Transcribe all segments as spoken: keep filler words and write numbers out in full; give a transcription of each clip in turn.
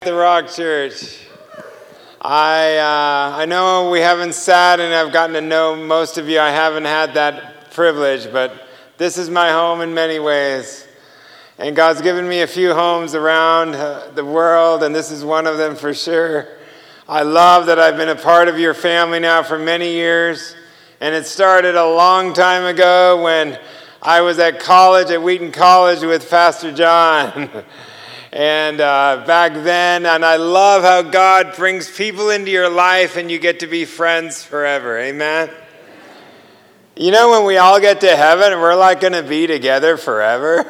The Rock Church. I uh, I know we haven't sat and I've gotten to know most of you. I haven't had that privilege, but this is my home in many ways. And God's given me a few homes around uh, the world, and this is one of them for sure. I love that I've been a part of your family now for many years. And it started a long time ago when I was at college, at Wheaton College with Pastor John. And uh, back then, and I love how God brings people into your life and you get to be friends forever. Amen? You know, when we all get to heaven, we're like going to be together forever.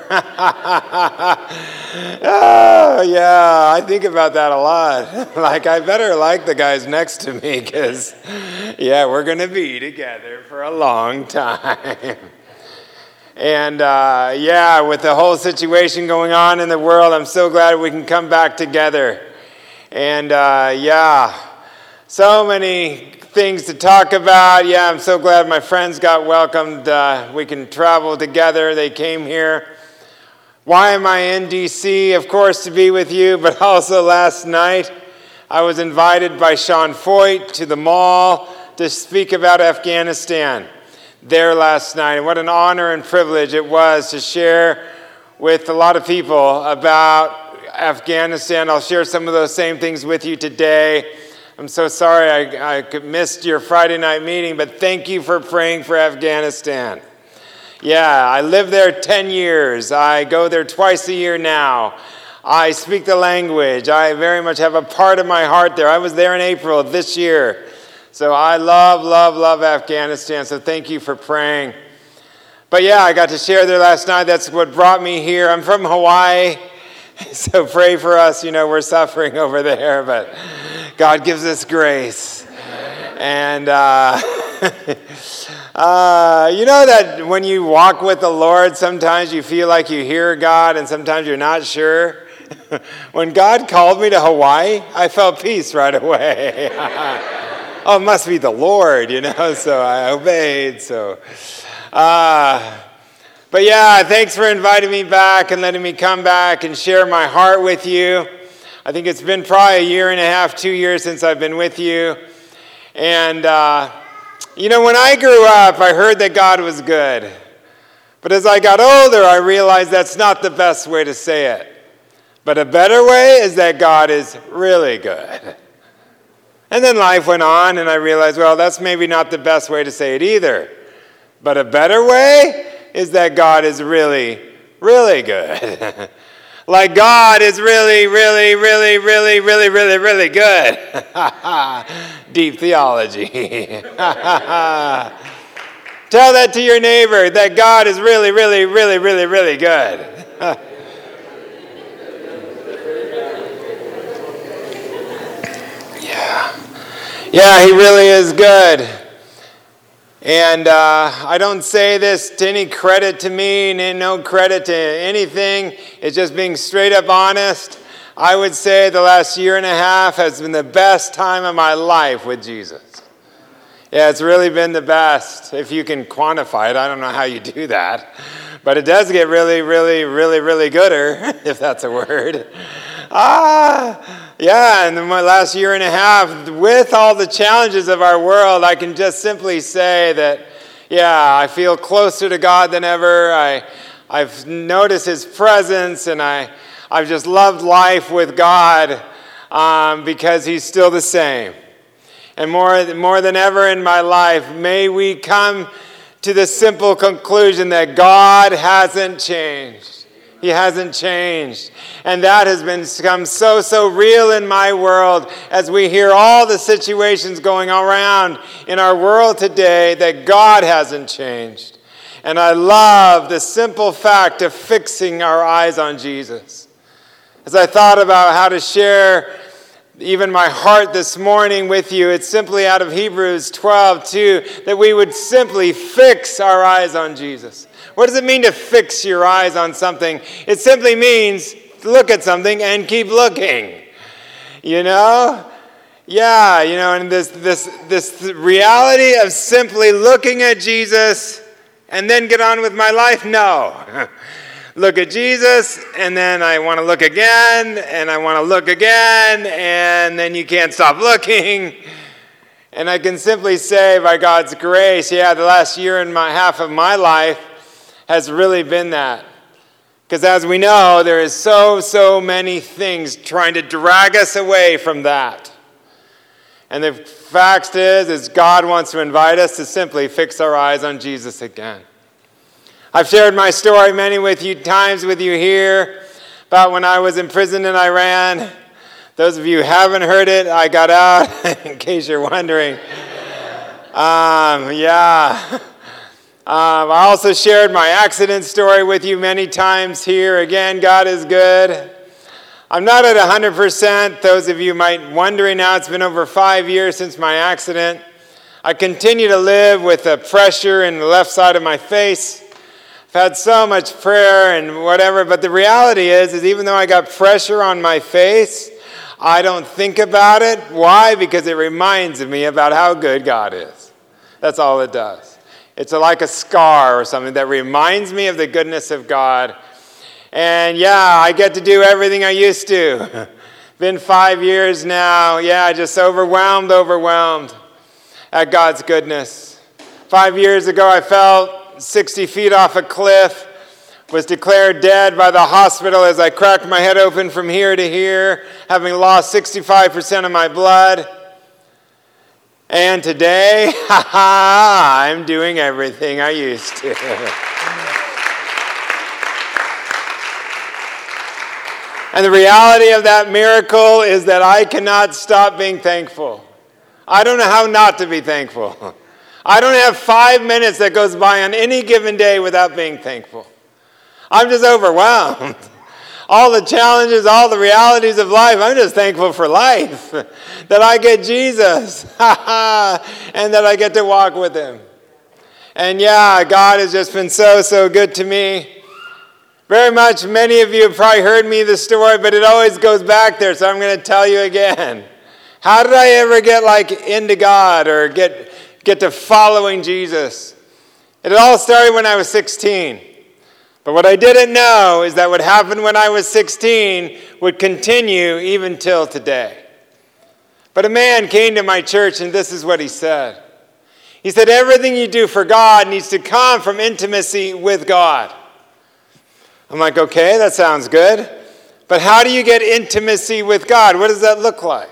Oh, yeah, I think about that a lot. Like, I better like the guys next to me because, yeah, we're going to be together for a long time. And, uh, yeah, with the whole situation going on in the world, I'm so glad we can come back together. And, uh, yeah, so many things to talk about. Yeah, I'm so glad my friends got welcomed. Uh, we can travel together. They came here. Why am I in D C? Of course, to be with you, but also last night I was invited by Sean Foyt to the mall to speak about Afghanistan. There last night, and what an honor and privilege it was to share with a lot of people about Afghanistan. I'll share some of those same things with you today. I'm so sorry I, I missed your Friday night meeting, but thank you for praying for Afghanistan. Yeah, I lived there ten years. I go there twice a year now. I speak the language. I very much have a part of my heart there. I was there in April of this year. So I love, love, love Afghanistan, so thank you for praying. But yeah, I got to share there last night. That's what brought me here. I'm from Hawaii, so pray for us. You know, we're suffering over there, but God gives us grace. And uh, uh, you know that when you walk with the Lord, sometimes you feel like you hear God, and sometimes you're not sure. When God called me to Hawaii, I felt peace right away. Oh, it must be the Lord, you know, so I obeyed, so. Uh, but yeah, thanks for inviting me back and letting me come back and share my heart with you. I think it's been probably a year and a half, two years since I've been with you. And, uh, you know, when I grew up, I heard that God was good. But as I got older, I realized that's not the best way to say it. But a better way is that God is really good. And then life went on, and I realized, well, that's maybe not the best way to say it either. But a better way is that God is really, really good. Like God is really, really, really, really, really, really, really good. Deep theology. Tell that to your neighbor, that God is really, really, really, really, really good. Yeah. Yeah, he really is good. And uh, I don't say this to any credit to me, no credit to anything. It's just being straight up honest. I would say the last year and a half has been the best time of my life with Jesus. Yeah, it's really been the best. If you can quantify it, I don't know how you do that. But it does get really, really, really, really gooder, if that's a word. Ah, yeah, and in my last year and a half, with all the challenges of our world, I can just simply say that, yeah, I feel closer to God than ever. I, I've noticed His presence, and I, I've just loved life with God um, because He's still the same. And more, more than ever in my life, may we come to the simple conclusion that God hasn't changed. He hasn't changed. And that has been become so, so real in my world as we hear all the situations going around in our world today that God hasn't changed. And I love the simple fact of fixing our eyes on Jesus. As I thought about how to share even my heart this morning with you, it's simply out of Hebrews twelve two, that we would simply fix our eyes on Jesus. What does it mean to fix your eyes on something? It simply means look at something and keep looking. You know? Yeah, you know, and this this this reality of simply looking at Jesus and then get on with my life? No. look at Jesus, and then I want to look again, and I want to look again, and then you can't stop looking. And I can simply say, by God's grace, yeah, the last year and a half of my life has really been that. Because as we know, there is so, so many things trying to drag us away from that. And the fact is, is God wants to invite us to simply fix our eyes on Jesus again. I've shared my story many with you times with you here about when I was in prison in Iran. Those of you who haven't heard it, I got out, in case you're wondering. Um, yeah. Um, I also shared my accident story with you many times here. Again, God is good. I'm not at one hundred percent. Those of you might wondering now, it's been over five years since my accident. I continue to live with a pressure in the left side of my face. I've had so much prayer and whatever, but the reality is, is even though I got pressure on my face, I don't think about it. Why? Because it reminds me about how good God is. That's all it does. It's like a scar or something that reminds me of the goodness of God. And yeah, I get to do everything I used to. Been five years now. Yeah, just overwhelmed, overwhelmed at God's goodness. Five years ago, I fell sixty feet off a cliff. Was declared dead by the hospital as I cracked my head open from here to here, having lost sixty-five percent of my blood. And today, ha ha, I'm doing everything I used to. And the reality of that miracle is that I cannot stop being thankful. I don't know how not to be thankful. I don't have five minutes that goes by on any given day without being thankful. I'm just overwhelmed. All the challenges, all the realities of life, I'm just thankful for life. That I get Jesus. And that I get to walk with him. And yeah, God has just been so, so good to me. Very much, many of you have probably heard me the story, but it always goes back there, so I'm going to tell you again. How did I ever get like into God or get, get to following Jesus? It all started when I was sixteen. But what I didn't know is that what happened when I was sixteen would continue even till today. But a man came to my church, and this is what he said. He said, everything you do for God needs to come from intimacy with God. I'm like, okay, that sounds good. But how do you get intimacy with God? What does that look like?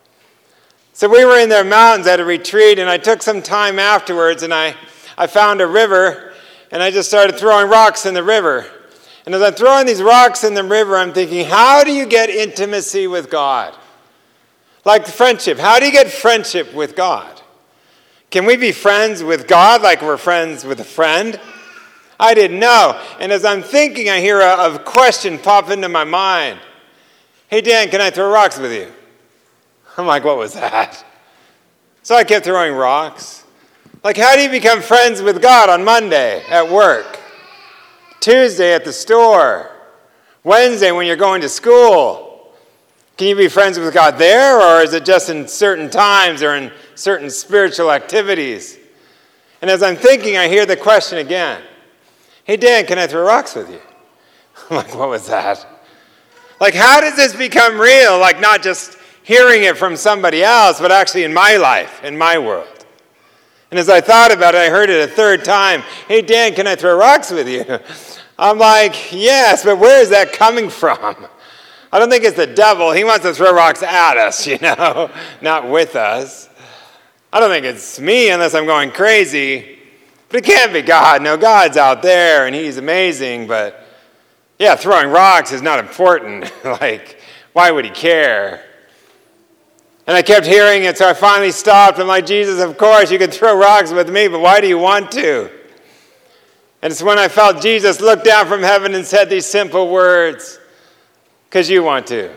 So we were in the mountains at a retreat, and I took some time afterwards, and I, I found a river. And I just started throwing rocks in the river. And as I'm throwing these rocks in the river, I'm thinking, how do you get intimacy with God? Like friendship. How do you get friendship with God? Can we be friends with God like we're friends with a friend? I didn't know. And as I'm thinking, I hear a, a question pop into my mind. Hey, Dan, can I throw rocks with you? I'm like, what was that? So I kept throwing rocks. Like, how do you become friends with God on Monday at work? Tuesday at the store? Wednesday when you're going to school? Can you be friends with God there, or is it just in certain times or in certain spiritual activities? And as I'm thinking, I hear the question again. Hey, Dan, can I throw rocks with you? I'm like, what was that? Like, how does this become real? Like, not just hearing it from somebody else, but actually in my life, in my world. And as I thought about it, I heard it a third time. Hey, Dan, can I throw rocks with you? I'm like, yes, but where is that coming from? I don't think it's the devil. He wants to throw rocks at us, you know, not with us. I don't think it's me unless I'm going crazy. But it can't be God. No, God's out there, and he's amazing. But, yeah, throwing rocks is not important. Like, why would he care? And I kept hearing it, so I finally stopped. I'm like, Jesus, of course, you can throw rocks with me, but why do you want to? And it's when I felt Jesus look down from heaven and said these simple words, because you want to.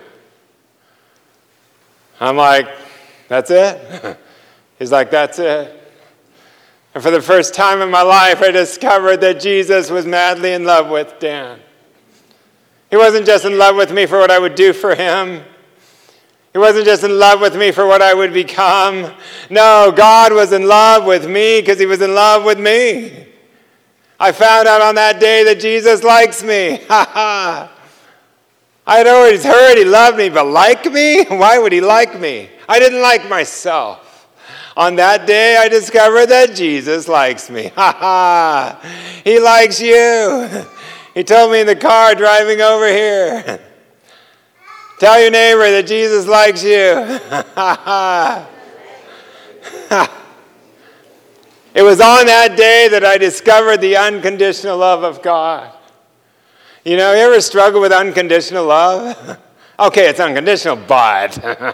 I'm like, that's it? He's like, that's it. And for the first time in my life, I discovered that Jesus was madly in love with Dan. He wasn't just in love with me for what I would do for him. He wasn't just in love with me for what I would become. No, God was in love with me because he was in love with me. I found out on that day that Jesus likes me. Ha ha. I had always heard he loved me, but like me? Why would he like me? I didn't like myself. On that day, I discovered that Jesus likes me. Ha ha. He likes you. He told me in the car driving over here. Tell your neighbor that Jesus likes you. Ha ha. It was on that day that I discovered the unconditional love of God. You know, you ever struggle with unconditional love? Okay, it's unconditional, but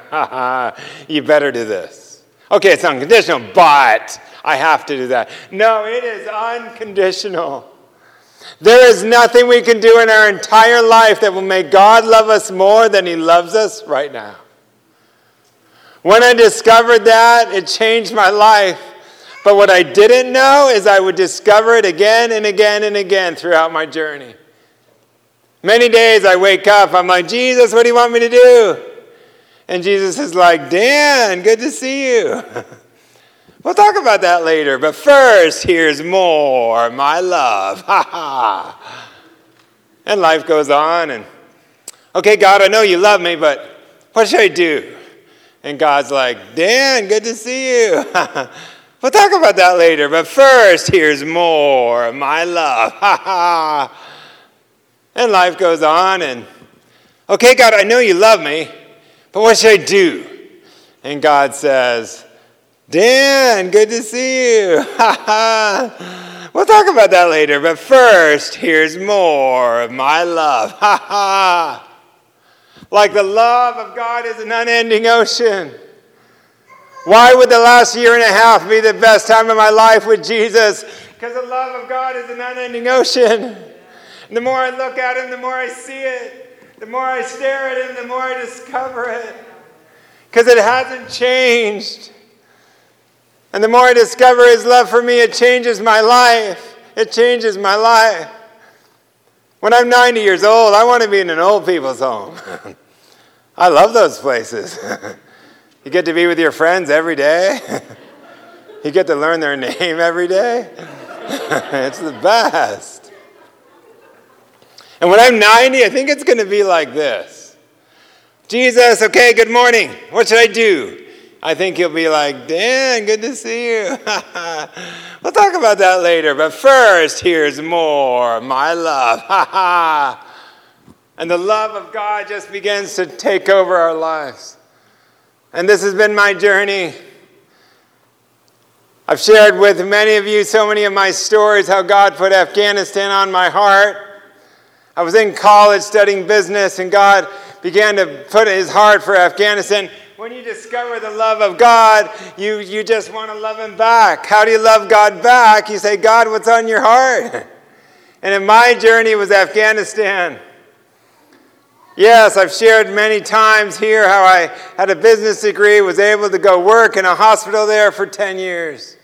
you better do this. Okay, it's unconditional, but I have to do that. No, it is unconditional. There is nothing we can do in our entire life that will make God love us more than he loves us right now. When I discovered that, it changed my life. But what I didn't know is I would discover it again and again and again throughout my journey. Many days I wake up, I'm like, Jesus, what do you want me to do? And Jesus is like, Dan, good to see you. We'll talk about that later, but first, here's more, my love. Ha ha. And life goes on, and, okay, God, I know you love me, but what should I do? And God's like, Dan, good to see you. We'll talk about that later, but first, here's more, my love. Ha ha. And life goes on, and, okay, God, I know you love me, but what should I do? And God says, Dan, good to see you. Ha ha. We'll talk about that later, but first, here's more of my love. Ha ha. Like the love of God is an unending ocean. Why would the last year and a half be the best time of my life with Jesus? Because the love of God is an unending ocean. And the more I look at him, the more I see it. The more I stare at him, the more I discover it. Because it hasn't changed. And the more I discover his love for me, it changes my life. It changes my life. When I'm ninety years old, I want to be in an old people's home. I love those places. You get to be with your friends every day. You get to learn their name every day. It's the best. And when I'm ninety, I think it's going to be like this. Jesus, okay, good morning. What should I do? I think he'll be like, Dan, good to see you. We'll talk about that later. But first, here's more, my love. And the love of God just begins to take over our lives. And this has been my journey. I've shared with many of you so many of my stories, how God put Afghanistan on my heart. I was in college studying business, and God began to put his heart for Afghanistan. When you discover the love of God, you, you just want to love him back. How do you love God back? You say, God, what's on your heart? And in my journey was Afghanistan. Yes, I've shared many times here how I had a business degree, was able to go work in a hospital there for ten years.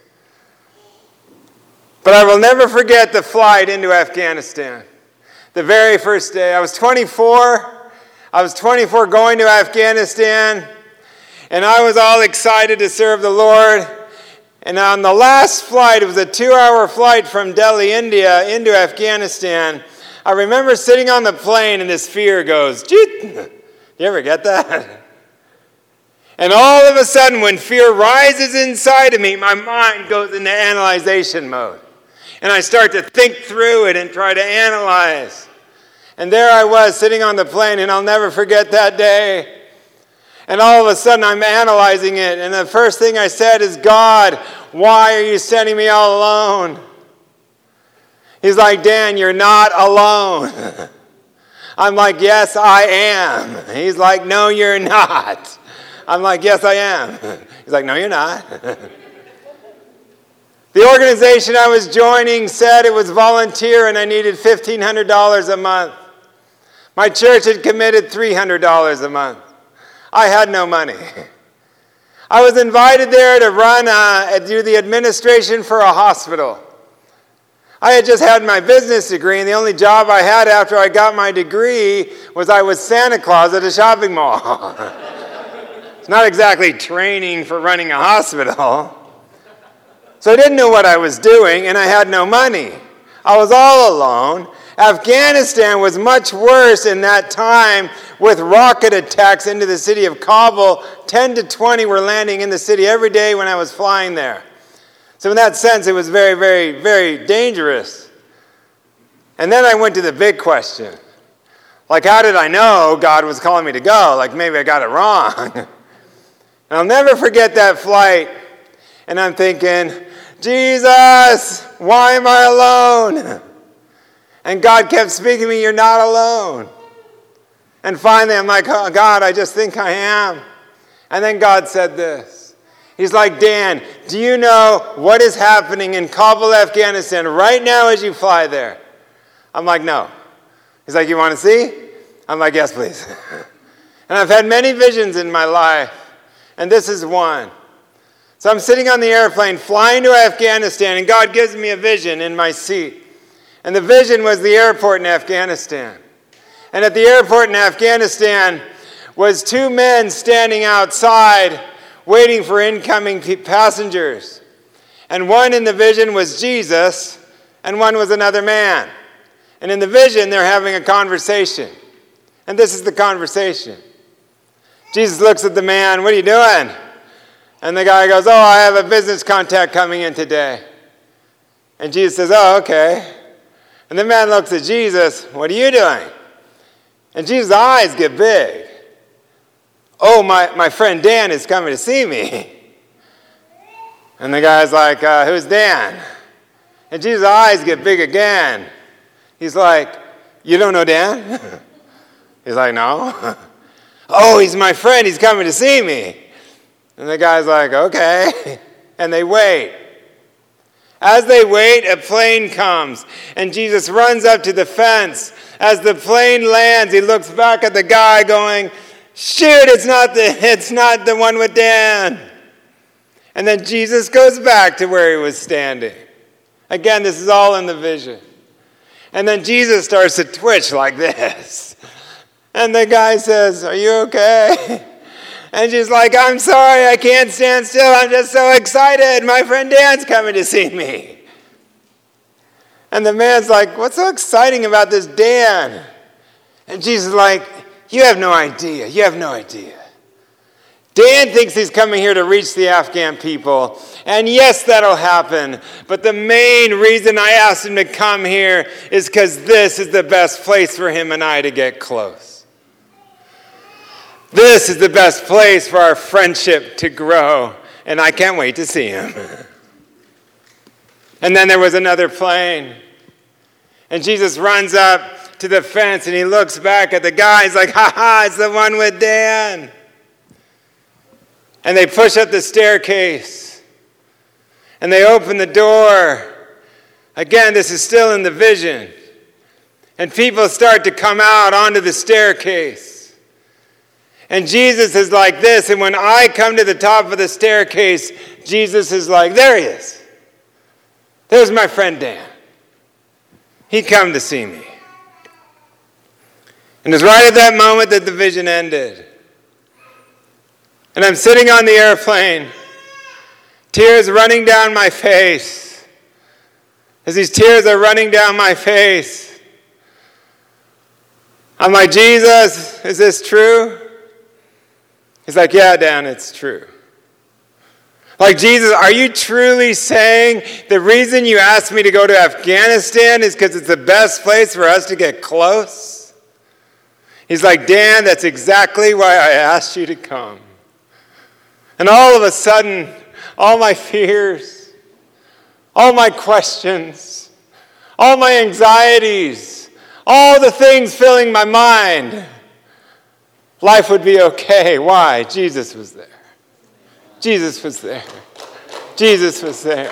But I will never forget the flight into Afghanistan. The very first day, I was twenty-four. I was twenty-four going to Afghanistan, and I was all excited to serve the Lord. And on the last flight, it was a two-hour flight from Delhi, India, into Afghanistan. I remember sitting on the plane, and this fear goes, Jeet. You ever get that? And all of a sudden, when fear rises inside of me, my mind goes into analyzation mode. And I start to think through it and try to analyze. And there I was sitting on the plane, and I'll never forget that day. And all of a sudden I'm analyzing it. And the first thing I said is, God, why are you sending me all alone? He's like, Dan, you're not alone. I'm like, yes, I am. He's like, no, you're not. I'm like, yes, I am. He's like, no, you're not. The organization I was joining said it was volunteer and I needed fifteen hundred dollars a month. My church had committed three hundred dollars a month. I had no money. I was invited there to run, uh, do the administration for a hospital. I had just had my business degree, and the only job I had after I got my degree was I was Santa Claus at a shopping mall. It's not exactly training for running a hospital. So I didn't know what I was doing, and I had no money. I was all alone. Afghanistan was much worse in that time with rocket attacks into the city of Kabul. ten to twenty were landing in the city every day when I was flying there. So in that sense, it was very, very, very dangerous. And then I went to the big question. Like, how did I know God was calling me to go? Like, maybe I got it wrong. And I'll never forget that flight. And I'm thinking, Jesus, why am I alone? And God kept speaking to me, you're not alone. And finally, I'm like, oh, God, I just think I am. And then God said this. He's like, Dan, do you know what is happening in Kabul, Afghanistan right now as you fly there? I'm like, no. He's like, you want to see? I'm like, yes, please. And I've had many visions in my life, and this is one. So I'm sitting on the airplane flying to Afghanistan, and God gives me a vision in my seat. And the vision was the airport in Afghanistan. And at the airport in Afghanistan was two men standing outside waiting for incoming passengers. And one in the vision was Jesus, and one was another man. And in the vision, they're having a conversation. And this is the conversation. Jesus looks at the man, what are you doing? And the guy goes, oh, I have a business contact coming in today. And Jesus says, oh, okay. And the man looks at Jesus, what are you doing? And Jesus' eyes get big. Oh, my, my friend Dan is coming to see me. And the guy's like, uh, who's Dan? And Jesus' eyes get big again. He's like, you don't know Dan? He's like, no. Oh, he's my friend. He's coming to see me. And the guy's like, okay. And they wait. As they wait, a plane comes, and Jesus runs up to the fence. As the plane lands, he looks back at the guy going, shoot, it's not the, it's not the one with Dan. And then Jesus goes back to where he was standing. Again, this is all in the vision. And then Jesus starts to twitch like this. And the guy says, are you okay? And she's like, I'm sorry, I can't stand still. I'm just so excited. My friend Dan's coming to see me. And the man's like, what's so exciting about this Dan? And Jesus is like, you have no idea. You have no idea. Dan thinks he's coming here to reach the Afghan people. And yes, that'll happen. But the main reason I asked him to come here is because this is the best place for him and I to get close. This is the best place for our friendship to grow, and I can't wait to see him. And then there was another plane, and Jesus runs up to the fence, and he looks back at the guy. He's like, ha ha, it's the one with Dan. And they push up the staircase, and they open the door. Again, this is still in the vision. And people start to come out onto the staircase. And Jesus is like this, and when I come to the top of the staircase, Jesus is like, there he is. There's my friend Dan. He come to see me. And it's right at that moment that the vision ended. And I'm sitting on the airplane, tears running down my face. As these tears are running down my face, I'm like, Jesus, is this true? He's like, yeah, Dan, it's true. Like, Jesus, are you truly saying the reason you asked me to go to Afghanistan is because it's the best place for us to get close? He's like, Dan, that's exactly why I asked you to come. And all of a sudden, all my fears, all my questions, all my anxieties, all the things filling my mind, life would be okay. Why? Jesus was there. Jesus was there. Jesus was there.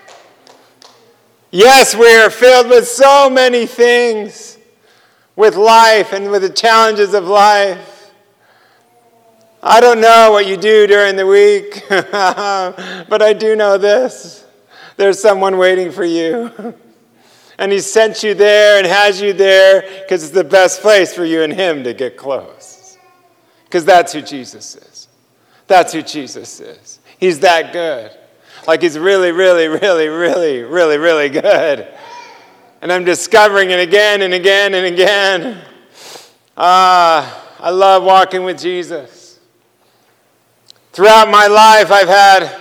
Yes, we are filled with so many things, with life and with the challenges of life. I don't know what you do during the week, but I do know this. There's someone waiting for you. And he sent you there and has you there because it's the best place for you and him to get close. Because that's who Jesus is. That's who Jesus is. He's that good. Like he's really, really, really, really, really, really good. And I'm discovering it again and again and again. Ah, I love walking with Jesus. Throughout my life, I've had,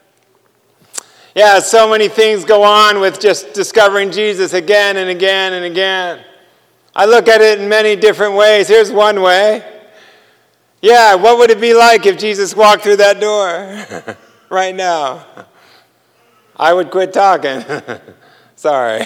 yeah, so many things go on with just discovering Jesus again and again and again. I look at it in many different ways. Here's one way. Yeah, what would it be like if Jesus walked through that door right now? I would quit talking. Sorry.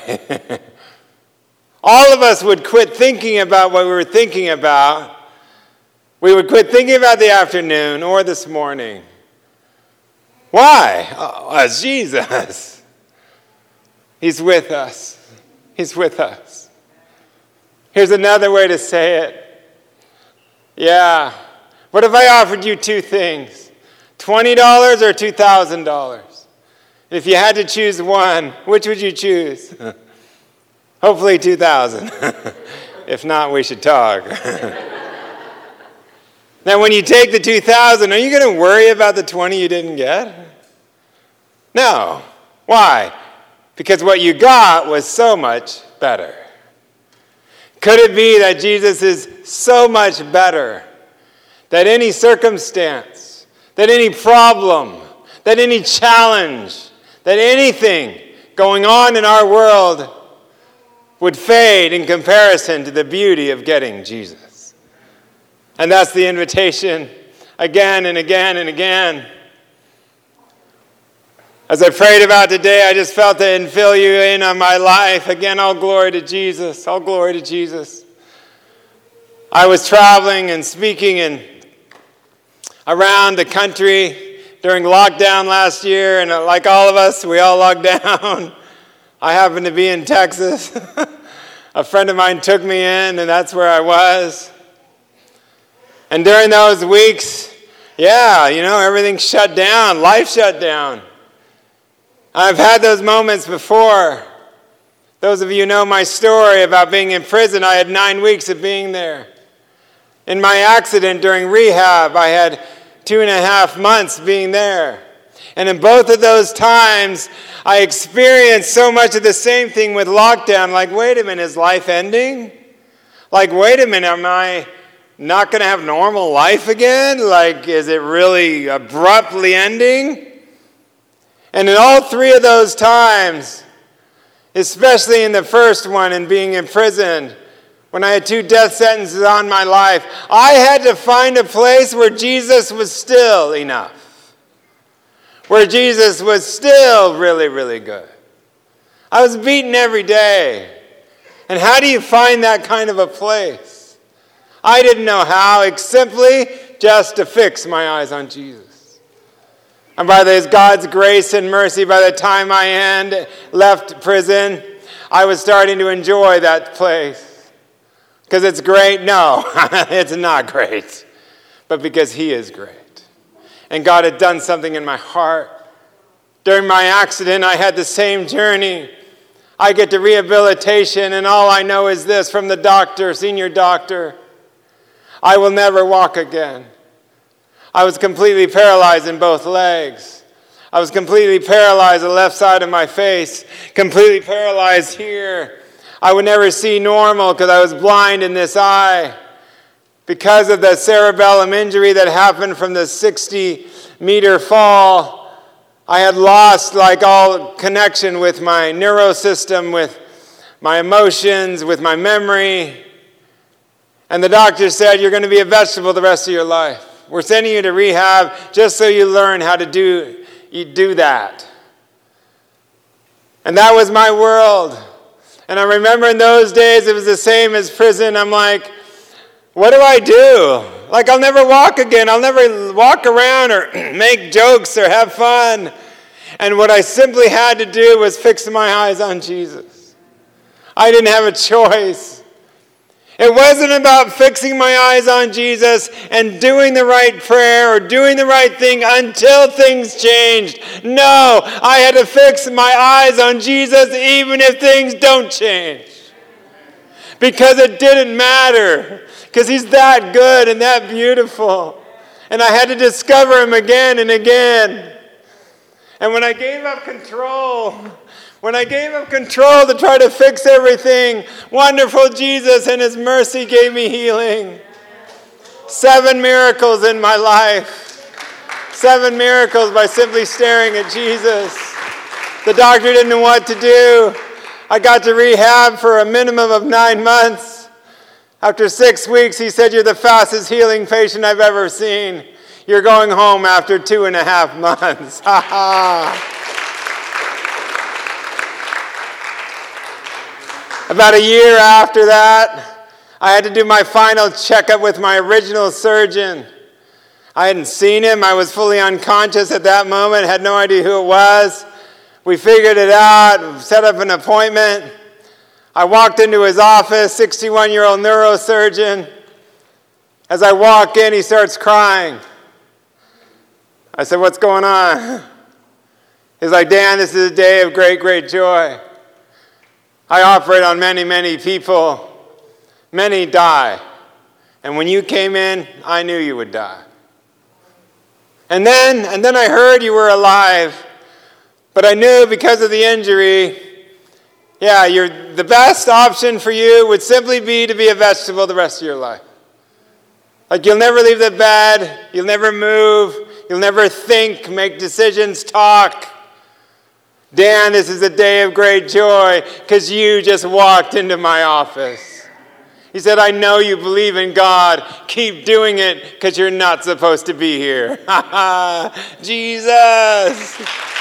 All of us would quit thinking about what we were thinking about. We would quit thinking about the afternoon or this morning. Why? Oh, it's Jesus. He's with us. He's with us. Here's another way to say it. Yeah. What if I offered you two things? twenty dollars or two thousand dollars? If you had to choose one, which would you choose? Hopefully two thousand dollars. If not, we should talk. Now, when you take the two thousand dollars, are you going to worry about the twenty you didn't get? No. Why? Because what you got was so much better. Could it be that Jesus is so much better that any circumstance, that any problem, that any challenge, that anything going on in our world would fade in comparison to the beauty of getting Jesus? And that's the invitation again and again and again. As I prayed about today, I just felt it and fill you in on my life. Again, all glory to Jesus. All glory to Jesus. I was traveling and speaking in, around the country during lockdown last year, and like all of us, we all locked down. I happened to be in Texas. A friend of mine took me in, and that's where I was. And during those weeks, yeah, you know, everything shut down. Life shut down. I've had those moments before. Those of you know my story about being in prison. I had nine weeks of being there. In my accident during rehab, I had two and a half months being there. And in both of those times, I experienced so much of the same thing with lockdown. Like, wait a minute, is life ending? Like, wait a minute, am I not going to have normal life again? Like, is it really abruptly ending? And in all three of those times, especially in the first one in being imprisoned, when I had two death sentences on my life, I had to find a place where Jesus was still enough. Where Jesus was still really, really good. I was beaten every day. And how do you find that kind of a place? I didn't know how, except simply just to fix my eyes on Jesus. And by His God's grace and mercy, by the time I had left prison, I was starting to enjoy that place. Because it's great? No, it's not great. But because He is great. And God had done something in my heart. During my accident, I had the same journey. I get to rehabilitation, and all I know is this from the doctor, senior doctor: I will never walk again. I was completely paralyzed in both legs. I was completely paralyzed on the left side of my face, completely paralyzed here. I would never see normal because I was blind in this eye. Because of the cerebellum injury that happened from the sixty-meter fall, I had lost like all connection with my neurosystem, with my emotions, with my memory. And the doctor said, you're going to be a vegetable the rest of your life. We're sending you to rehab just so you learn how to do, you do that. And that was my world. And I remember in those days, it was the same as prison. I'm like, what do I do? Like, I'll never walk again. I'll never walk around or make jokes or have fun. And what I simply had to do was fix my eyes on Jesus. I didn't have a choice. It wasn't about fixing my eyes on Jesus and doing the right prayer or doing the right thing until things changed. No, I had to fix my eyes on Jesus even if things don't change. Because it didn't matter. Because He's that good and that beautiful. And I had to discover Him again and again. And when I gave up control, when I gave up control to try to fix everything, wonderful Jesus in his mercy gave me healing. Seven miracles in my life. Seven miracles by simply staring at Jesus. The doctor didn't know what to do. I got to rehab for a minimum of nine months. After six weeks, he said, "You're the fastest healing patient I've ever seen. You're going home after two and a half months." Ha ha. About a year after that, I had to do my final checkup with my original surgeon. I hadn't seen him. I was fully unconscious at that moment, had no idea who it was. We figured it out, set up an appointment. I walked into his office, sixty-one-year-old neurosurgeon. As I walk in, he starts crying. I said, "What's going on?" He's like, "Dan, this is a day of great, great joy. I operate on many, many people. Many die. And when you came in, I knew you would die. And then, and then I heard you were alive. But I knew because of the injury, yeah, you're, the best option for you would simply be to be a vegetable the rest of your life. Like you'll never leave the bed, you'll never move, you'll never think, make decisions, talk. Dan, this is a day of great joy because you just walked into my office." He said, "I know you believe in God. Keep doing it because you're not supposed to be here." Ha ha! Jesus!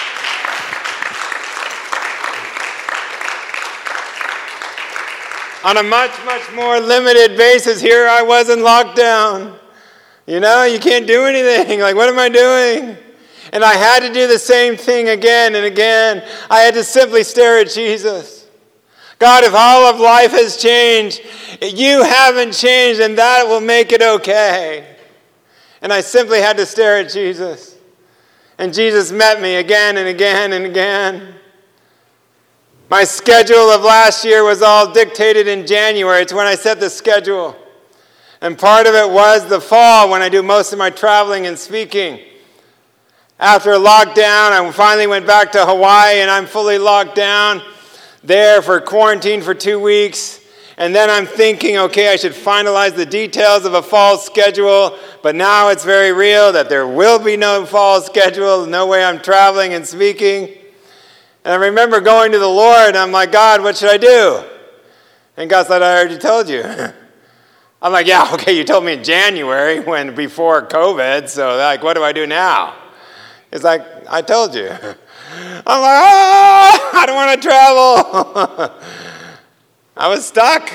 On a much, much more limited basis, here I was in lockdown. You know, you can't do anything. Like, what am I doing? And I had to do the same thing again and again. I had to simply stare at Jesus. God, if all of life has changed, you haven't changed, and that will make it okay. And I simply had to stare at Jesus. And Jesus met me again and again and again. My schedule of last year was all dictated in January. It's when I set the schedule. And part of it was the fall when I do most of my traveling and speaking. After lockdown, I finally went back to Hawaii, and I'm fully locked down there for quarantine for two weeks. And then I'm thinking, okay, I should finalize the details of a fall schedule. But now it's very real that there will be no fall schedule, no way I'm traveling and speaking. And I remember going to the Lord, and I'm like, "God, what should I do?" And God said, "I already told you." I'm like, "Yeah, okay, you told me in January when before COVID, so like, what do I do now?" It's like, "I told you." I'm like, "Oh, I don't want to travel." I was stuck.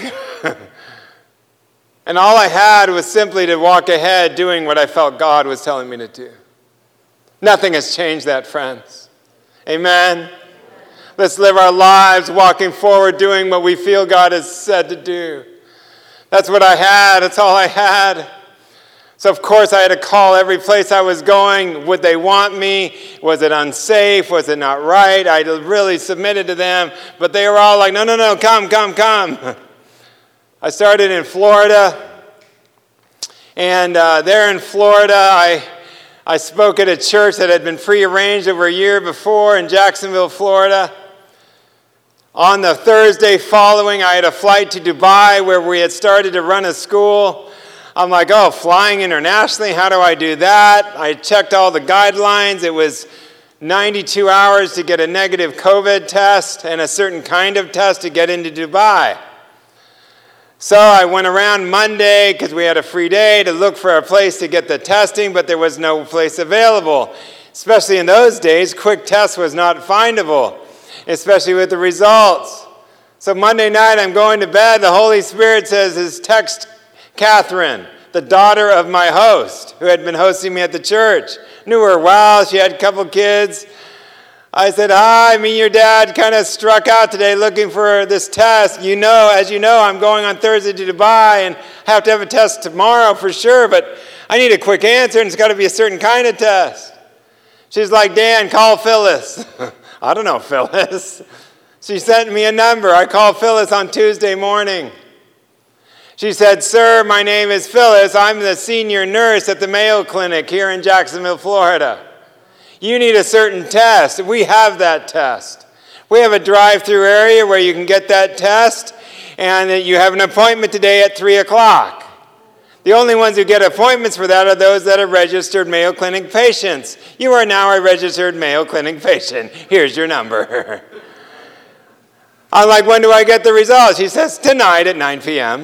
And all I had was simply to walk ahead doing what I felt God was telling me to do. Nothing has changed that, friends. Amen. Let's live our lives walking forward, doing what we feel God has said to do. That's what I had. That's all I had. So, of course, I had to call every place I was going. Would they want me? Was it unsafe? Was it not right? I really submitted to them. But they were all like, "No, no, no, come, come, come." I started in Florida. And uh, there in Florida, I... I spoke at a church that had been prearranged over a year before in Jacksonville, Florida. On the Thursday following, I had a flight to Dubai where we had started to run a school. I'm like, oh, flying internationally, how do I do that? I checked all the guidelines. It was ninety-two hours to get a negative COVID test and a certain kind of test to get into Dubai. So I went around Monday, because we had a free day, to look for a place to get the testing, but there was no place available. Especially in those days, quick test was not findable, especially with the results. So Monday night, I'm going to bed. The Holy Spirit says, "His text Catherine, the daughter of my host, who had been hosting me at the church." Knew her well. She had a couple kids. I said, "Hi, me and your dad kind of struck out today looking for this test. You know, as you know, I'm going on Thursday to Dubai and have to have a test tomorrow for sure, but I need a quick answer, and it's got to be a certain kind of test." She's like, "Dan, call Phyllis." I don't know Phyllis. She sent me a number. I called Phyllis on Tuesday morning. She said, "Sir, my name is Phyllis. I'm the senior nurse at the Mayo Clinic here in Jacksonville, Florida. You need a certain test. We have that test. We have a drive-through area where you can get that test, and you have an appointment today at three o'clock. The only ones who get appointments for that are those that are registered Mayo Clinic patients. You are now a registered Mayo Clinic patient. Here's your number. I'm like, when do I get the results? She says, tonight at nine p.m.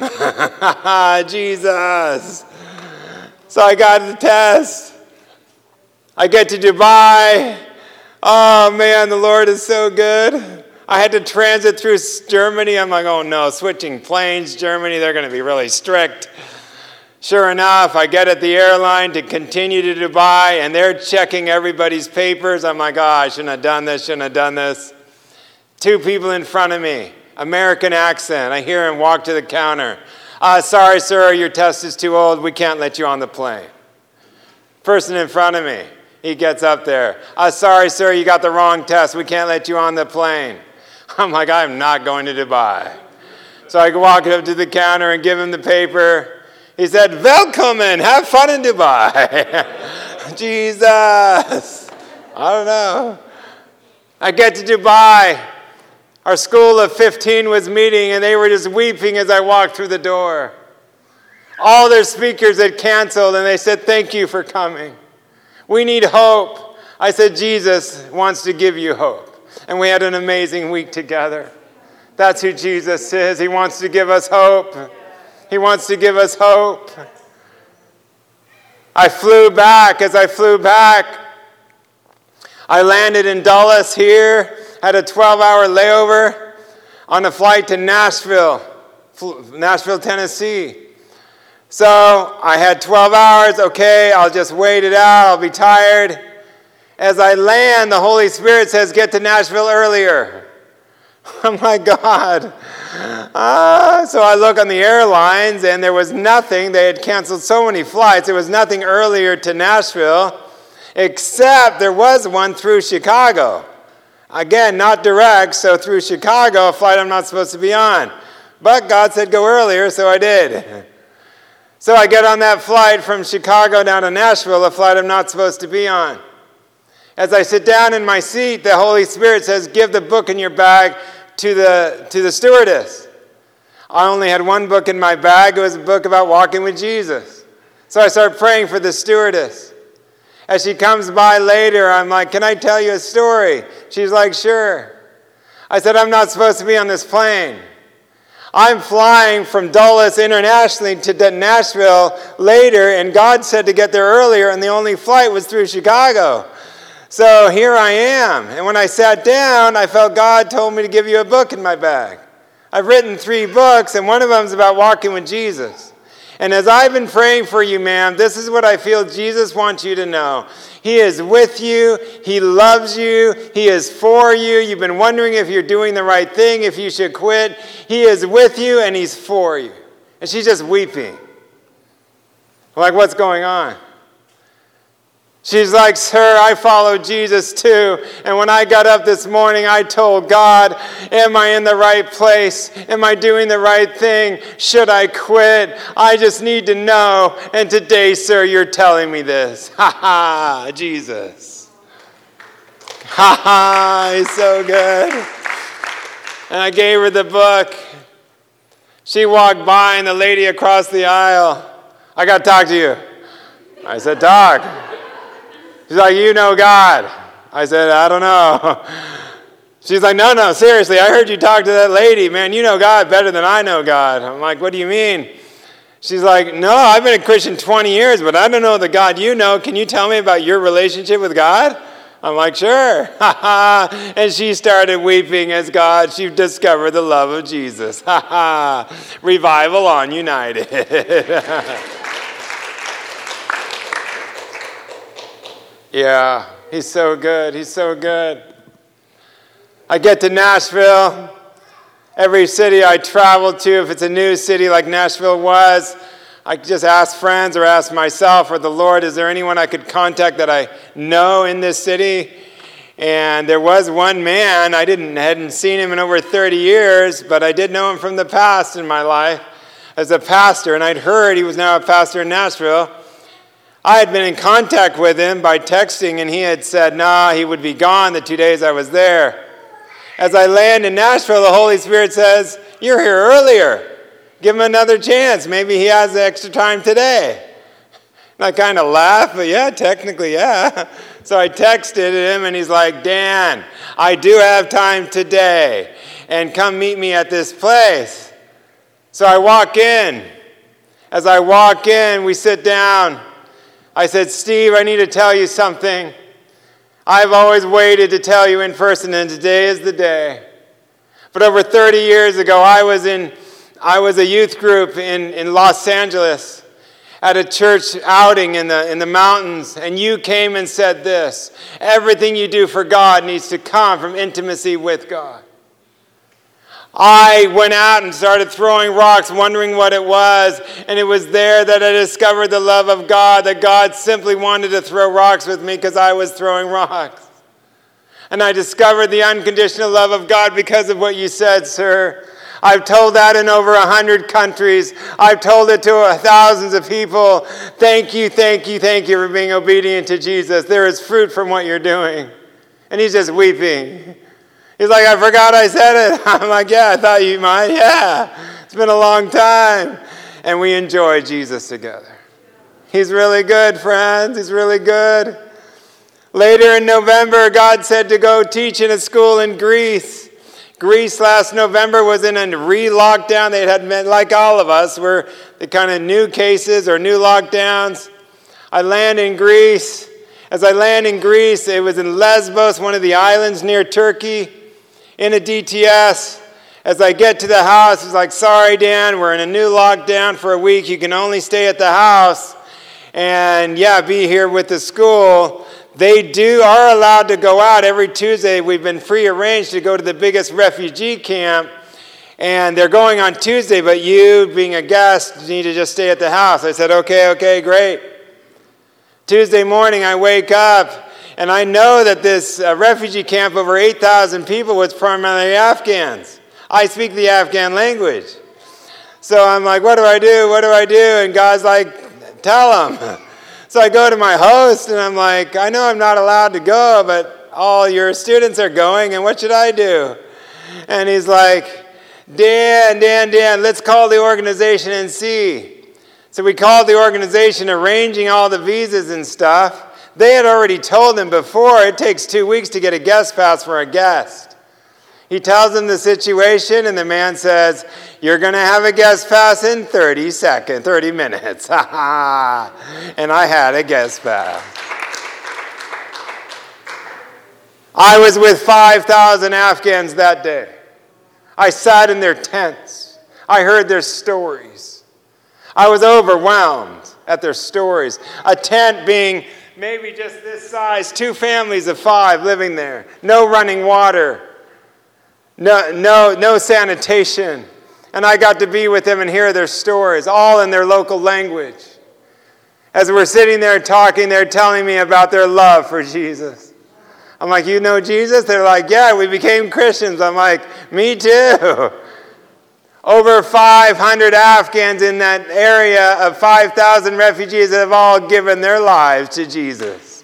Jesus. So I got the test. I get to Dubai. Oh, man, the Lord is so good. I had to transit through Germany. I'm like, oh, no, switching planes, Germany, they're going to be really strict. Sure enough, I get at the airline to continue to Dubai, and they're checking everybody's papers. I'm like, oh, I shouldn't have done this, shouldn't have done this. Two people in front of me, American accent. I hear him walk to the counter. Uh, sorry, sir, your test is too old. We can't let you on the plane. Person in front of me, he gets up there. Uh, sorry, sir, you got the wrong test. We can't let you on the plane. I'm like, I'm not going to Dubai. So I walk up to the counter and give him the paper. He said, welcome and have fun in Dubai. Jesus. I don't know. I get to Dubai. Our school of fifteen was meeting, and they were just weeping as I walked through the door. All their speakers had canceled, and they said, thank you for coming. We need hope. I said, Jesus wants to give you hope. And we had an amazing week together. That's who Jesus is. He wants to give us hope. He wants to give us hope. I flew back. As I flew back, I landed in Dulles here, had a twelve-hour layover on a flight to Nashville, Nashville, Tennessee. So I had twelve hours. Okay, I'll just wait it out. I'll be tired. As I land, the Holy Spirit says, get to Nashville earlier. Oh, my God. Uh, so I look on the airlines, and there was nothing. They had canceled so many flights. There was nothing earlier to Nashville, except there was one through Chicago. Again, not direct, so through Chicago, a flight I'm not supposed to be on. But God said go earlier, so I did. So I get on that flight from Chicago down to Nashville, a flight I'm not supposed to be on. As I sit down in my seat, the Holy Spirit says, give the book in your bag to the, to the stewardess. I only had one book in my bag. It was a book about walking with Jesus. So I start praying for the stewardess. As she comes by later, I'm like, can I tell you a story? She's like, sure. I said, I'm not supposed to be on this plane. I'm flying from Dulles internationally to Nashville later, and God said to get there earlier, and the only flight was through Chicago. So here I am. And when I sat down, I felt God told me to give you a book in my bag. I've written three books, and one of them is about walking with Jesus. And as I've been praying for you, ma'am, this is what I feel Jesus wants you to know. He is with you. He loves you. He is for you. You've been wondering if you're doing the right thing, if you should quit. He is with you, and he's for you. And she's just weeping. I'm like, what's going on? She's like, sir, I follow Jesus too. And when I got up this morning, I told God, am I in the right place? Am I doing the right thing? Should I quit? I just need to know. And today, sir, you're telling me this. Ha ha, Jesus. Ha ha, he's so good. And I gave her the book. She walked by, and the lady across the aisle, I got to talk to you. I said, talk. She's like, you know God. I said, I don't know. She's like, no, no, seriously, I heard you talk to that lady. Man, you know God better than I know God. I'm like, what do you mean? She's like, no, I've been a Christian twenty years, but I don't know the God you know. Can you tell me about your relationship with God? I'm like, sure. And she started weeping as God, she discovered the love of Jesus. Revival on United. Yeah, he's so good. He's so good. I get to Nashville. Every city I travel to, if it's a new city like Nashville was, I just ask friends or ask myself or the Lord, is there anyone I could contact that I know in this city? And there was one man. I didn't hadn't seen him in over thirty years, but I did know him from the past in my life as a pastor, and I'd heard he was now a pastor in Nashville. I had been in contact with him by texting, and he had said, nah, he would be gone the two days I was there. As I land in Nashville, the Holy Spirit says, you're here earlier. Give him another chance. Maybe he has the extra time today. And I kind of laughed, but yeah, technically, yeah. So I texted him, and he's like, Dan, I do have time today, and come meet me at this place. So I walk in. As I walk in, we sit down. I said, Steve, I need to tell you something. I've always waited to tell you in person, and today is the day. But over thirty years ago, I was in, I was a youth group in, in Los Angeles at a church outing in the, in the mountains, and you came and said this: everything you do for God needs to come from intimacy with God. I went out and started throwing rocks, wondering what it was, and it was there that I discovered the love of God, that God simply wanted to throw rocks with me because I was throwing rocks. And I discovered the unconditional love of God because of what you said, sir. I've told that in over a hundred countries. I've told it to thousands of people. Thank you, thank you, thank you for being obedient to Jesus. There is fruit from what you're doing. And he's just weeping. He's like, I forgot I said it. I'm like, yeah, I thought you might. Yeah, it's been a long time. And we enjoy Jesus together. He's really good, friends. He's really good. Later in November, God said to go teach in a school in Greece. Greece last November was in a re-lockdown. They had met, like all of us, were the kind of new cases or new lockdowns. I land in Greece. As I land in Greece, it was in Lesbos, one of the islands near Turkey, in a D T S. As I get to the house, it's like, sorry, Dan, we're in a new lockdown for a week. You can only stay at the house and, yeah, be here with the school. They do are allowed to go out every Tuesday. We've been pre-arranged to go to the biggest refugee camp, and they're going on Tuesday, but you, being a guest, need to just stay at the house. I said, okay, okay, great. Tuesday morning, I wake up, and I know that this uh, refugee camp, over eight thousand people, was primarily Afghans. I speak the Afghan language. So I'm like, what do I do? What do I do? And God's like, tell them. So I go to my host, and I'm like, I know I'm not allowed to go, but all your students are going, and what should I do? And he's like, Dan, Dan, Dan, let's call the organization and see. So we called the organization, arranging all the visas and stuff. They had already told him before it takes two weeks to get a guest pass for a guest. He tells them the situation, and the man says, you're going to have a guest pass in thirty seconds, thirty minutes. And I had a guest pass. I was with five thousand Afghans that day. I sat in their tents. I heard their stories. I was overwhelmed at their stories. A tent being maybe just this size, two families of five living there. No running water. No, no, no sanitation. And I got to be with them and hear their stories, all in their local language. As we're sitting there talking, they're telling me about their love for Jesus. I'm like, you know Jesus? They're like, yeah, we became Christians. I'm like, me too. Over five hundred Afghans in that area of five thousand refugees have all given their lives to Jesus.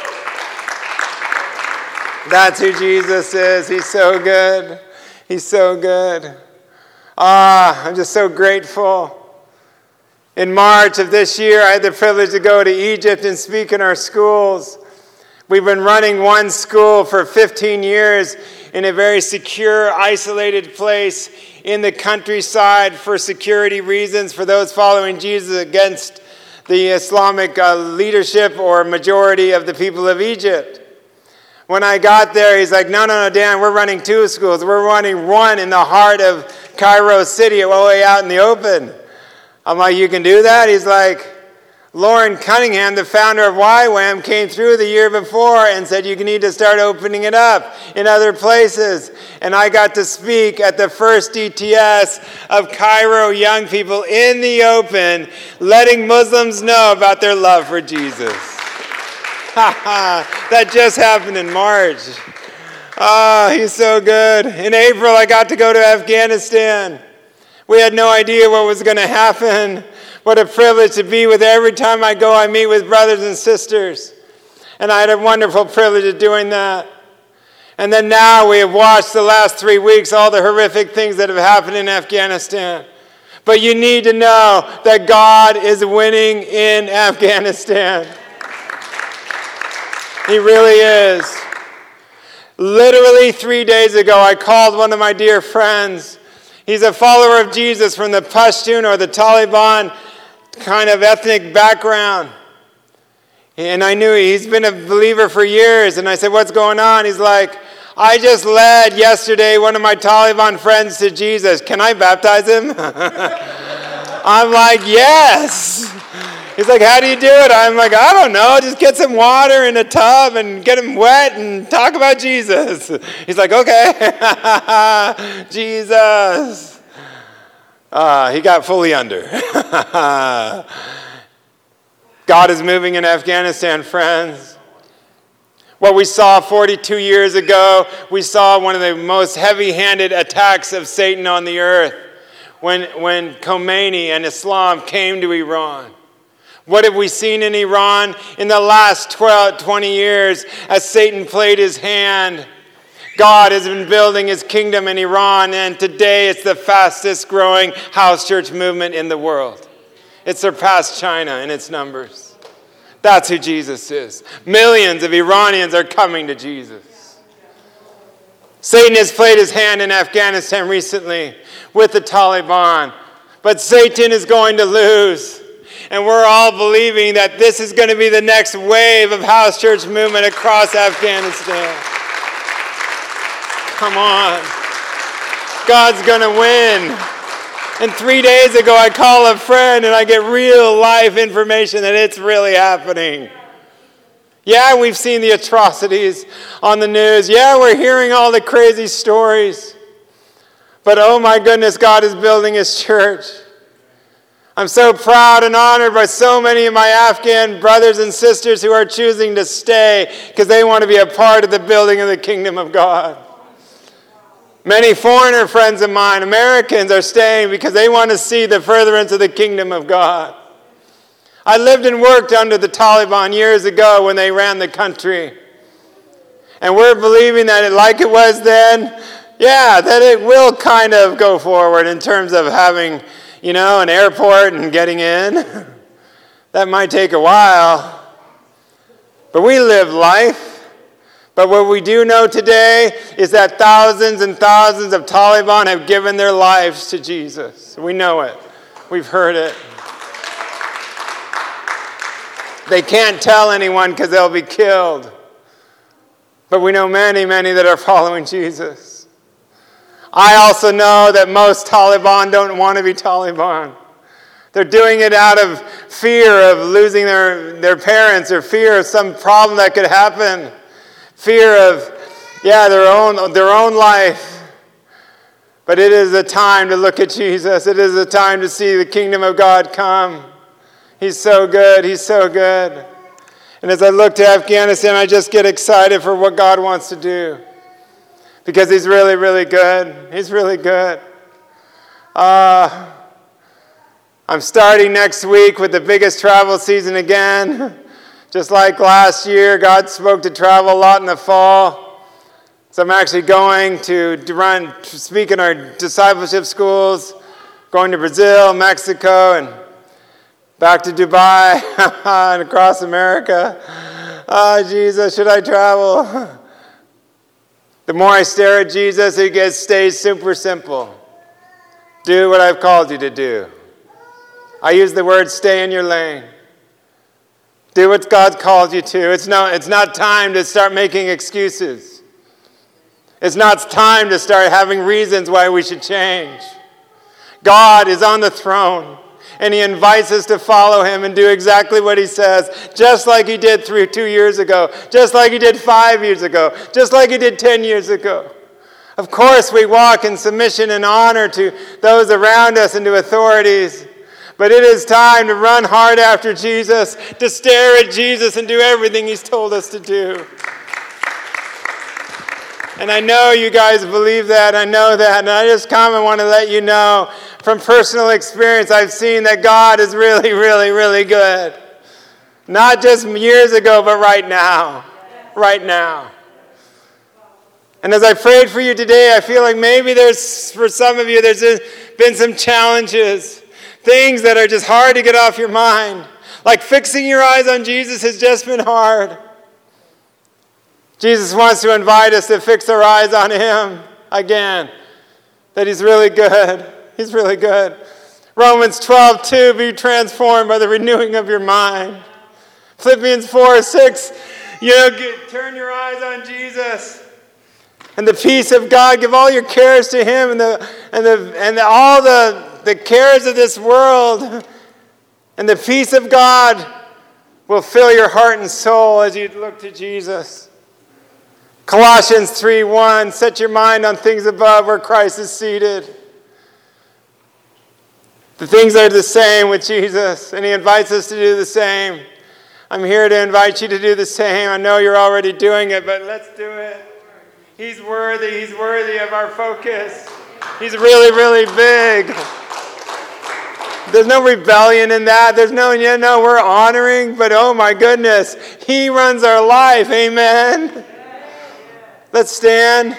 That's who Jesus is. He's so good. He's so good. Ah, I'm just so grateful. In March of this year, I had the privilege to go to Egypt and speak in our schools. We've been running one school for fifteen years in a very secure, isolated place in the countryside for security reasons, for those following Jesus against the Islamic uh, leadership or majority of the people of Egypt. When I got there, he's like, no, no, no, Dan, we're running two schools. We're running one in the heart of Cairo City, all the way out in the open. I'm like, you can do that? He's like, Lauren Cunningham, the founder of Y WAM, came through the year before and said you need to start opening it up in other places. And I got to speak at the first D T S of Cairo young people in the open, letting Muslims know about their love for Jesus. That just happened in March. Oh, he's so good. In April, I got to go to Afghanistan. We had no idea what was going to happen. What a privilege to be with. Every time I go, I meet with brothers and sisters. And I had a wonderful privilege of doing that. And then now we have watched the last three weeks all the horrific things that have happened in Afghanistan. But you need to know that God is winning in Afghanistan. He really is. Literally three days ago, I called one of my dear friends. He's a follower of Jesus from the Pashtun or the Taliban kind of ethnic background. And I knew he's been a believer for years. And I said, what's going on? He's like, I just led yesterday one of my Taliban friends to Jesus. Can I baptize him? I'm like, yes. He's like, how do you do it? I'm like, I don't know. Just get some water in a tub and get him wet and talk about Jesus. He's like, okay. Jesus. Uh, he got fully under. God is moving in Afghanistan, friends. What we saw forty-two years ago, we saw one of the most heavy-handed attacks of Satan on the earth when, when Khomeini and Islam came to Iran. What have we seen in Iran in the last twelve, twenty years as Satan played his hand? God has been building his kingdom in Iran, and today it's the fastest growing house church movement in the world. It surpassed China in its numbers. That's who Jesus is. Millions of Iranians are coming to Jesus. Satan has played his hand in Afghanistan recently with the Taliban, but Satan is going to lose. And we're all believing that this is going to be the next wave of house church movement across Afghanistan. Come on. God's going to win. And three days ago, I call a friend and I get real life information that it's really happening. Yeah, we've seen the atrocities on the news. Yeah, we're hearing all the crazy stories. But oh my goodness, God is building his church. I'm so proud and honored by so many of my Afghan brothers and sisters who are choosing to stay because they want to be a part of the building of the kingdom of God. Many foreigner friends of mine, Americans, are staying because they want to see the furtherance of the kingdom of God. I lived and worked under the Taliban years ago when they ran the country. And we're believing that it, like it was then, yeah, that it will kind of go forward in terms of having, you know, an airport and getting in. That might take a while. But we live life. But what we do know today is that thousands and thousands of Taliban have given their lives to Jesus. We know it. We've heard it. They can't tell anyone because they'll be killed. But we know many, many that are following Jesus. I also know that most Taliban don't want to be Taliban. They're doing it out of fear of losing their, their parents or fear of some problem that could happen. Fear of, yeah, their own, their own life. But it is a time to look at Jesus. It is a time to see the kingdom of God come. He's so good. He's so good. And as I look to Afghanistan, I just get excited for what God wants to do. Because he's really, really good. He's really good. Uh, I'm starting next week with the biggest travel season again. Just like last year, God spoke to travel a lot in the fall. So I'm actually going to run, speak in our discipleship schools, going to Brazil, Mexico, and back to Dubai, and across America. Oh, Jesus, should I travel? The more I stare at Jesus, it gets, stays super simple. Do what I've called you to do. I use the word stay in your lane. Do what God called you to. It's not, it's not time to start making excuses. It's not time to start having reasons why we should change. God is on the throne, and he invites us to follow him and do exactly what he says, just like he did three, two years ago, just like he did five years ago, just like he did ten years ago. Of course, we walk in submission and honor to those around us and to authorities. But it is time to run hard after Jesus, to stare at Jesus and do everything he's told us to do. And I know you guys believe that. I know that. And I just come and want to let you know from personal experience, I've seen that God is really, really, really good. Not just years ago, but right now. Right now. And as I prayed for you today, I feel like maybe there's, for some of you, there's been some challenges. Things that are just hard to get off your mind. Like fixing your eyes on Jesus has just been hard. Jesus wants to invite us to fix our eyes on him again. That he's really good. He's really good. Romans twelve two, be transformed by the renewing of your mind. Philippians four six, you know, get, turn your eyes on Jesus. And the peace of God, give all your cares to him, and the and the and the, all the, the cares of this world. And the peace of God will fill your heart and soul as you look to Jesus. Colossians three one, set your mind on things above where Christ is seated. The things are the same with Jesus, and he invites us to do the same. I'm here to invite you to do the same. I know you're already doing it, but let's do it. He's worthy. He's worthy of our focus. He's really, really big. There's no rebellion in that. There's no, you know, we're honoring, but oh my goodness, he runs our life. Amen. Let's stand.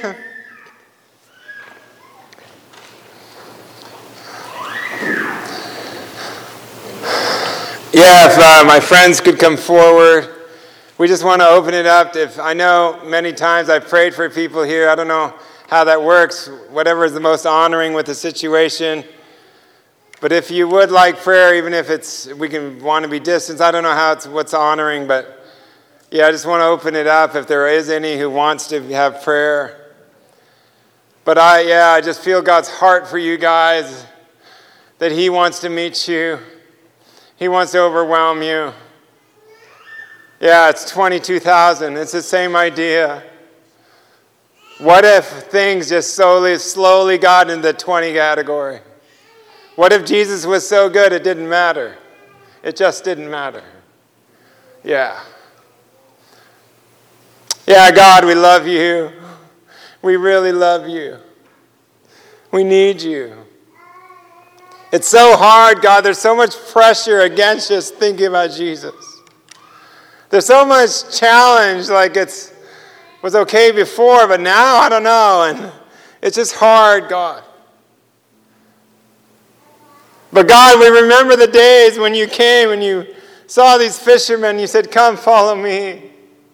Yeah, if uh, my friends could come forward. We just want to open it up. If I know many times I've prayed for people here. I don't know how that works, whatever is the most honoring with the situation. But if you would like prayer, even if it's we can want to be distant, I don't know how it's what's honoring, but yeah, I just want to open it up if there is any who wants to have prayer. But I, yeah, I just feel God's heart for you guys, that he wants to meet you. He wants to overwhelm you. Yeah, it's twenty-two thousand. It's the same idea. What if things just slowly, slowly got into the twenty category? What if Jesus was so good it didn't matter? It just didn't matter. Yeah. Yeah, God, we love you. We really love you. We need you. It's so hard, God. There's so much pressure against just thinking about Jesus. There's so much challenge, like it's was okay before, but now I don't know. And it's just hard, God. But God, we remember the days when you came and you saw these fishermen. You said, come, follow me.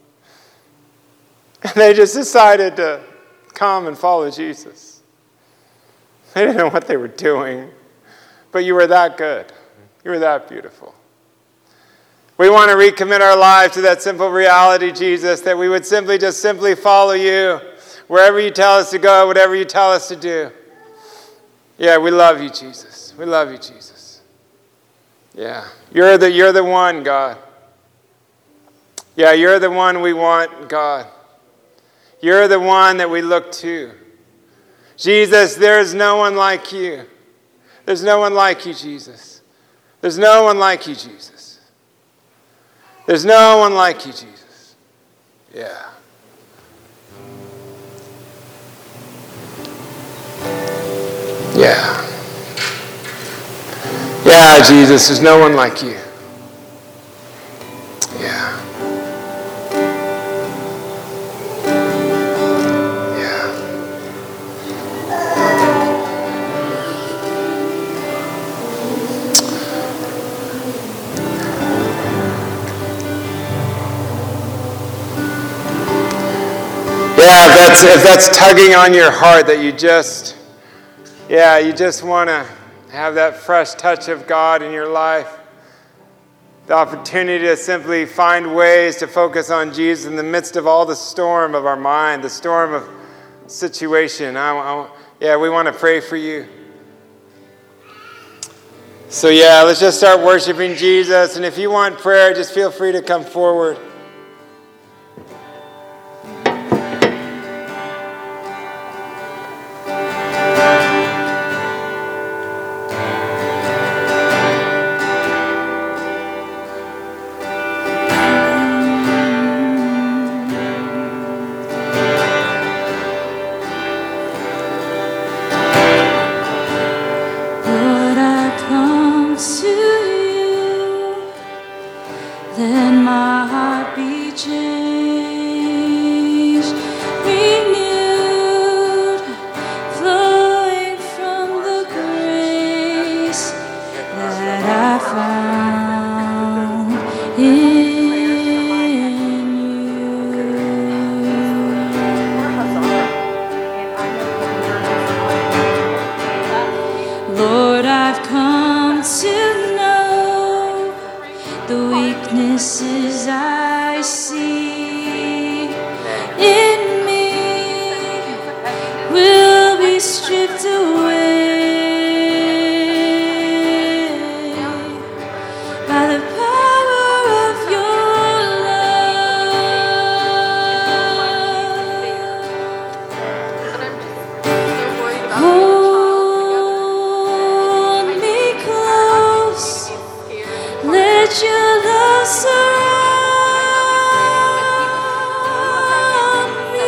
And they just decided to come and follow Jesus. They didn't know what they were doing. But you were that good. You were that beautiful. We want to recommit our lives to that simple reality, Jesus, that we would simply just simply follow you wherever you tell us to go, whatever you tell us to do. Yeah, we love you, Jesus. We love you, Jesus. Yeah, you're the, you're the one, God. Yeah, you're the one we want, God. You're the one that we look to. Jesus, there is no one like you. There's no one like you, Jesus. There's no one like you, Jesus. There's no one like you, Jesus. Yeah. Yeah. Yeah, Jesus, there's no one like you. Yeah. Yeah, if that's, if that's tugging on your heart that you just, yeah, you just want to have that fresh touch of God in your life. The opportunity to simply find ways to focus on Jesus in the midst of all the storm of our mind, the storm of situation. I, I, yeah, we want to pray for you. So yeah, let's just start worshiping Jesus. And if you want prayer, just feel free to come forward. Oh stripped away by the power of your love. Hold me close, let your love surround me.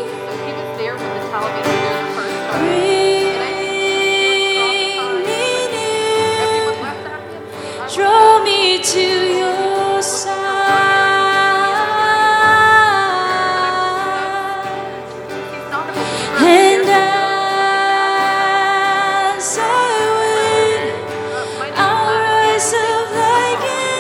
Draw me to your side, and as I wait, I'll rise up like an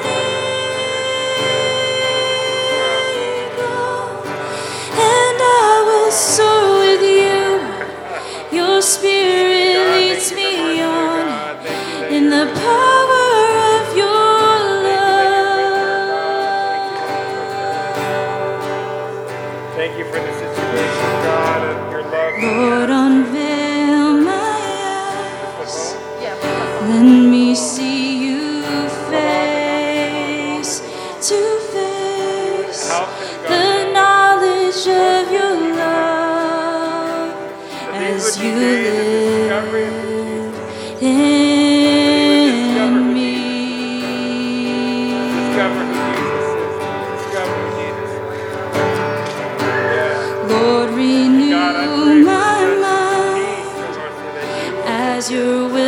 eagle, and I will soar with you. Your spirit leads me on in the power of your love. Thank you for the situation, God, of your love. Lord, unveil my eyes. Let me see you face to face. The knowledge of your love as you live in me. Discover who Jesus is. Discover who Jesus is. Yeah. Lord, God, I renew pray my for mind peace, Lord, so that you will as your will